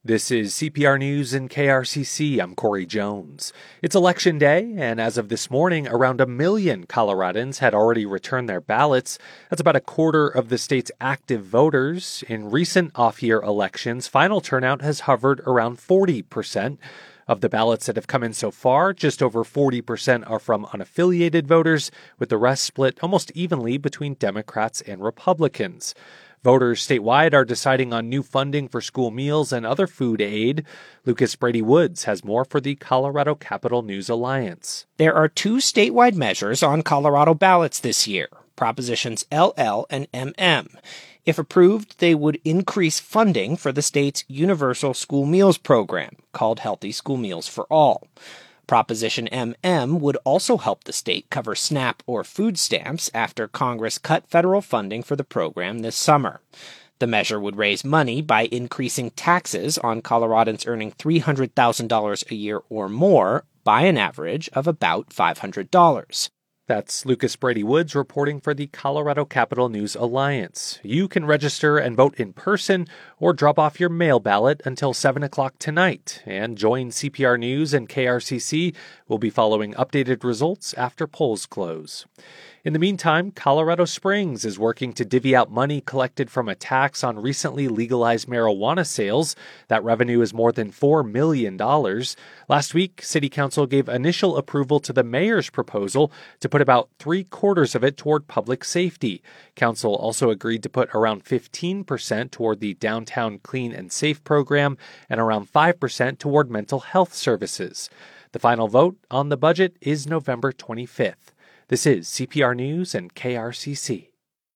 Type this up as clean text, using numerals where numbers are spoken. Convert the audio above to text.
This is CPR News and KRCC. I'm Corey Jones. It's Election Day, and as of this morning, around 1 million Coloradans had already returned their ballots. That's about a quarter of the state's active voters. In recent off-year elections, final turnout has hovered around 40%. Of the ballots that have come in so far, just over 40% are from unaffiliated voters, with the rest split almost evenly between Democrats and Republicans. Voters statewide are deciding on new funding for school meals and other food aid. Lucas Brady Woods has more for the Colorado Capital News Alliance. There are two statewide measures on Colorado ballots this year, Propositions LL and MM. If approved, they would increase funding for the state's universal school meals program, called Healthy School Meals for All. Proposition MM would also help the state cover SNAP or food stamps after Congress cut federal funding for the program this summer. The measure would raise money by increasing taxes on Coloradans earning $300,000 a year or more by an average of about $500. That's Lucas Brady Woods reporting for the Colorado Capital News Alliance. You can register and vote in person or drop off your mail ballot until 7 o'clock tonight. And join CPR News and KRCC. We'll be following updated results after polls close. In the meantime, Colorado Springs is working to divvy out money collected from a tax on recently legalized marijuana sales. That revenue is more than $4 million. Last week, City Council gave initial approval to the mayor's proposal to put about 3/4 of it toward public safety. Council also agreed to put around 15% toward the Downtown Clean and Safe program and around 5% toward mental health services. The final vote on the budget is November 25th. This is CPR News and KRCC.